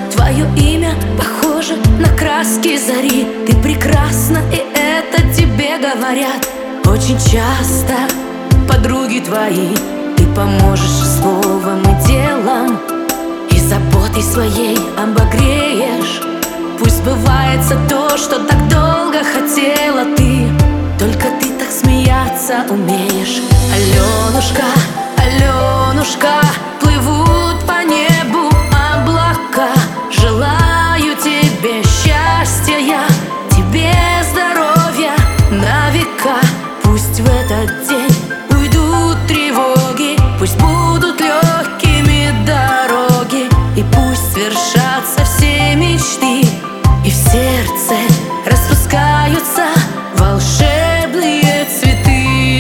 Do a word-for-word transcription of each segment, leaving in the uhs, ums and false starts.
Твое имя похоже на краски зари. Ты прекрасна, и это тебе говорят очень часто подруги твои. Ты поможешь словом и делом, и заботой своей обогреешь. Пусть сбывается то, что так долго хотела ты. Только ты так смеяться умеешь. Аленушка, Аленушка, плывут по небу облака. Желаю тебе счастья я, тебе здоровья на века. Пусть в этот день уйдут тревоги, пусть будут легкими дороги, и пусть свершатся все мечты, и в сердце распускаются волшебные цветы.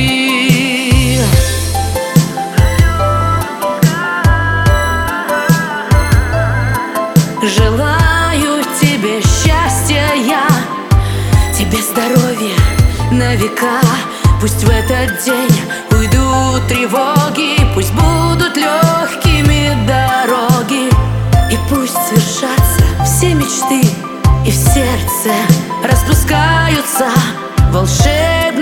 Желаю тебе счастья я, тебе здоровья на века. Пусть в этот день уйдут тревоги, пусть будут легкими дороги, и пусть свершатся все мечты, и в сердце распускаются волшебные